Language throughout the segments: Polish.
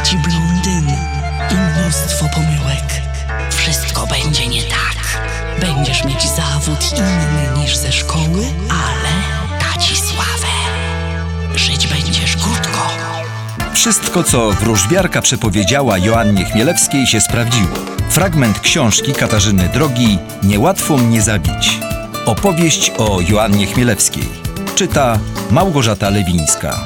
ci blondyny i mnóstwo pomyłek. Wszystko będzie nie tak. Będziesz mieć zawód inny niż ze szkoły, ale da ci sławę. Żyć będziesz krótko. Wszystko, co wróżbiarka przepowiedziała Joannie Chmielewskiej, się sprawdziło. Fragment książki Katarzyny Drogi „Niełatwo mnie zabić”. Opowieść o Joannie Chmielewskiej. Czyta Małgorzata Lewińska.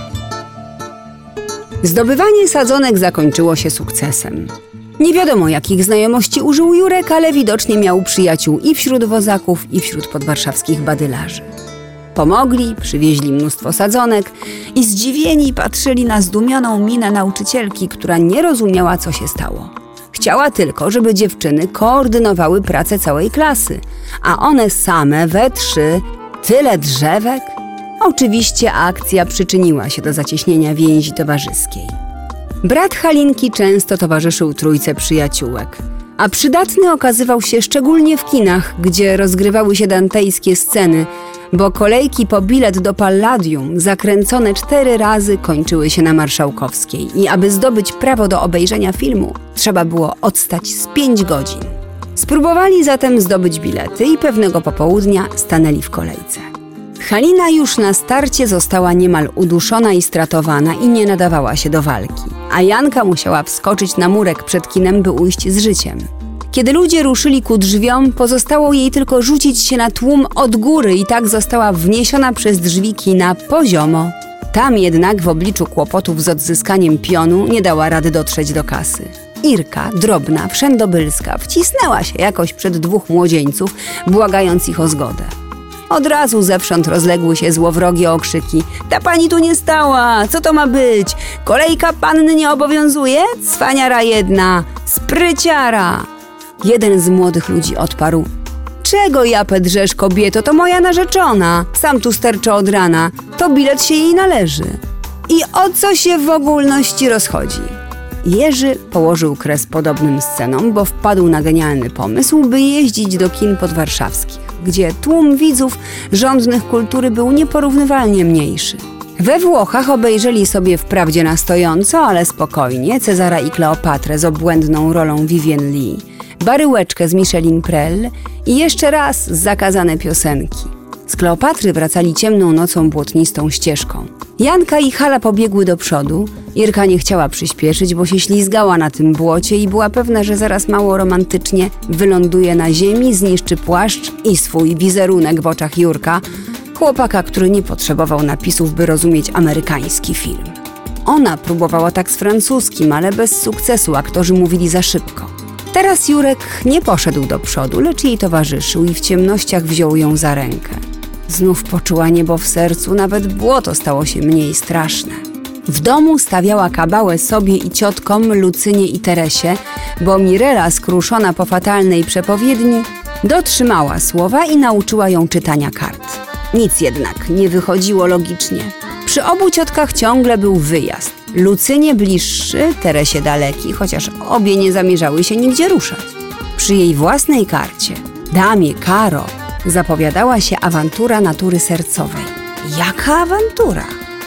Zdobywanie sadzonek zakończyło się sukcesem. Nie wiadomo, jakich znajomości użył Jurek, ale widocznie miał przyjaciół i wśród wozaków, i wśród podwarszawskich badylarzy. Pomogli, przywieźli mnóstwo sadzonek i zdziwieni patrzyli na zdumioną minę nauczycielki, która nie rozumiała, co się stało. Chciała tylko, żeby dziewczyny koordynowały pracę całej klasy, a one same we trzy, tyle drzewek. Oczywiście akcja przyczyniła się do zacieśnienia więzi towarzyskiej. Brat Halinki często towarzyszył trójce przyjaciółek, a przydatny okazywał się szczególnie w kinach, gdzie rozgrywały się dantejskie sceny, bo kolejki po bilet do Palladium zakręcone 4 razy kończyły się na Marszałkowskiej i aby zdobyć prawo do obejrzenia filmu, trzeba było odstać z 5 godzin. Spróbowali zatem zdobyć bilety i pewnego popołudnia stanęli w kolejce. Halina już na starcie została niemal uduszona i stratowana i nie nadawała się do walki, a Janka musiała wskoczyć na murek przed kinem, by ujść z życiem. Kiedy ludzie ruszyli ku drzwiom, pozostało jej tylko rzucić się na tłum od góry i tak została wniesiona przez drzwi kina poziomo. Tam jednak w obliczu kłopotów z odzyskaniem pionu nie dała rady dotrzeć do kasy. Irka, drobna, wszędobylska, wcisnęła się jakoś przed 2 młodzieńców, błagając ich o zgodę. Od razu zewsząd rozległy się złowrogie okrzyki. Ta pani tu nie stała! Co to ma być? Kolejka panny nie obowiązuje? Cwaniara jedna! Spryciara! Jeden z młodych ludzi odparł. Czego japę drzesz, kobieto? To moja narzeczona. Sam tu sterczę od rana. To bilet się jej należy. I o co się w ogólności rozchodzi? Jerzy położył kres podobnym scenom, bo wpadł na genialny pomysł, by jeździć do kin podwarszawskich, gdzie tłum widzów żądnych kultury był nieporównywalnie mniejszy. We Włochach obejrzeli sobie wprawdzie na stojąco, ale spokojnie Cezara i Kleopatrę z obłędną rolą Vivien Leigh, Baryłeczkę z Micheline Prel i jeszcze raz zakazane piosenki. Z Kleopatry wracali ciemną nocą błotnistą ścieżką. Janka i Hala pobiegły do przodu. Irka nie chciała przyspieszyć, bo się ślizgała na tym błocie i była pewna, że zaraz mało romantycznie wyląduje na ziemi, zniszczy płaszcz i swój wizerunek w oczach Jurka, chłopaka, który nie potrzebował napisów, by rozumieć amerykański film. Ona próbowała tak z francuskim, ale bez sukcesu, aktorzy mówili za szybko. Teraz Jurek nie poszedł do przodu, lecz jej towarzyszył i w ciemnościach wziął ją za rękę. Znów poczuła niebo w sercu, nawet błoto stało się mniej straszne. W domu stawiała kabałę sobie i ciotkom Lucynie i Teresie, bo Mirela, skruszona po fatalnej przepowiedni, dotrzymała słowa i nauczyła ją czytania kart. Nic jednak nie wychodziło logicznie. Przy obu ciotkach ciągle był wyjazd. Lucynie bliższy, Teresie daleki, chociaż obie nie zamierzały się nigdzie ruszać. Przy jej własnej karcie, damie Karo, zapowiadała się awantura natury sercowej. Jaka awantura?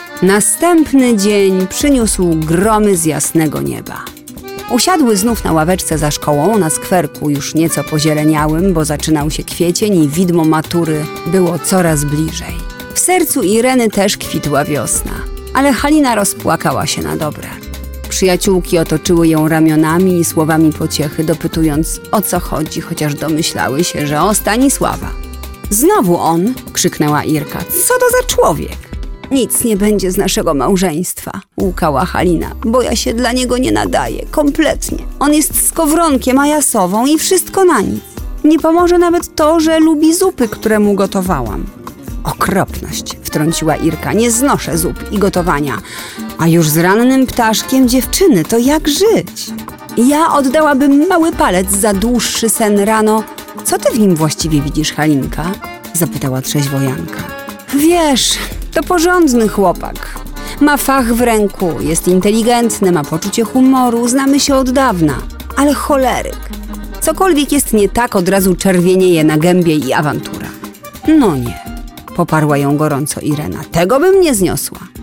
Następny dzień przyniósł gromy z jasnego nieba. Usiadły znów na ławeczce za szkołą, na skwerku już nieco pozieleniałym, bo zaczynał się kwiecień i widmo matury było coraz bliżej. W sercu Ireny też kwitła wiosna, ale Halina rozpłakała się na dobre. Przyjaciółki otoczyły ją ramionami i słowami pociechy, dopytując, o co chodzi, chociaż domyślały się, że o Stanisława. Znowu on, krzyknęła Irka. Co to za człowiek? Nic nie będzie z naszego małżeństwa, łkała Halina, bo ja się dla niego nie nadaję, kompletnie. On jest skowronkiem, a ja sową i wszystko na nic. Nie pomoże nawet to, że lubi zupy, które mu gotowałam. Okropność, wtrąciła Irka, nie znoszę zup i gotowania. A już z rannym ptaszkiem dziewczyny, to jak żyć? Ja oddałabym mały palec za dłuższy sen rano. Co ty w nim właściwie widzisz, Halinka? Zapytała trzeźwo Janka. Wiesz, to porządny chłopak. Ma fach w ręku, jest inteligentny, ma poczucie humoru, znamy się od dawna. Ale choleryk. Cokolwiek jest nie tak, od razu czerwienieje na gębie i awantura. No nie, poparła ją gorąco Irena. Tego bym nie zniosła.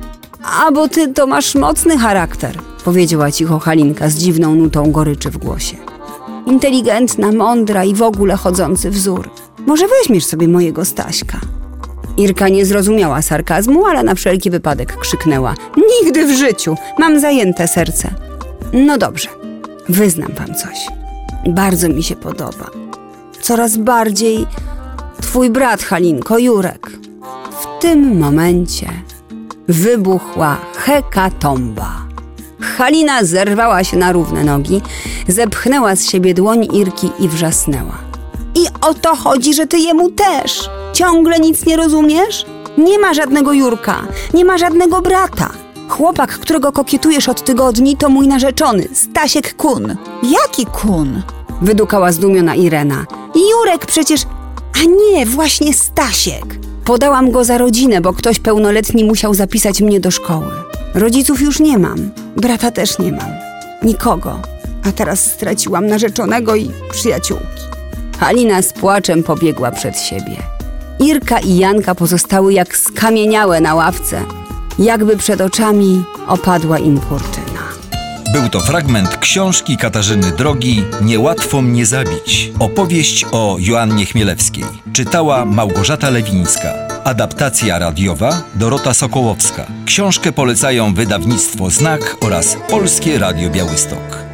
A bo ty to masz mocny charakter, powiedziała cicho Halinka z dziwną nutą goryczy w głosie. Inteligentna, mądra i w ogóle chodzący wzór. Może weźmiesz sobie mojego Staśka? Irka nie zrozumiała sarkazmu, ale na wszelki wypadek krzyknęła. Nigdy w życiu! Mam zajęte serce. No dobrze, wyznam wam coś. Bardzo mi się podoba. Coraz bardziej twój brat, Halinko, Jurek. W tym momencie wybuchła hekatomba. Halina zerwała się na równe nogi, zepchnęła z siebie dłoń Irki i wrzasnęła. I o to chodzi, że ty jemu też. Ciągle nic nie rozumiesz? Nie ma żadnego Jurka, nie ma żadnego brata. Chłopak, którego kokietujesz od tygodni, to mój narzeczony, Stasiek Kun. Jaki Kun? Wydukała zdumiona Irena. Jurek przecież... A nie, właśnie Stasiek. Podałam go za rodzinę, bo ktoś pełnoletni musiał zapisać mnie do szkoły. Rodziców już nie mam, brata też nie mam. Nikogo. A teraz straciłam narzeczonego i przyjaciółki. Halina z płaczem pobiegła przed siebie. Irka i Janka pozostały jak skamieniałe na ławce. Jakby przed oczami opadła im kurtyna. Był to fragment książki Katarzyny Drogi Niełatwo mnie zabić. Opowieść o Joannie Chmielewskiej. Czytała Małgorzata Lewińska. Adaptacja radiowa Dorota Sokołowska. Książkę polecają wydawnictwo Znak oraz Polskie Radio Białystok.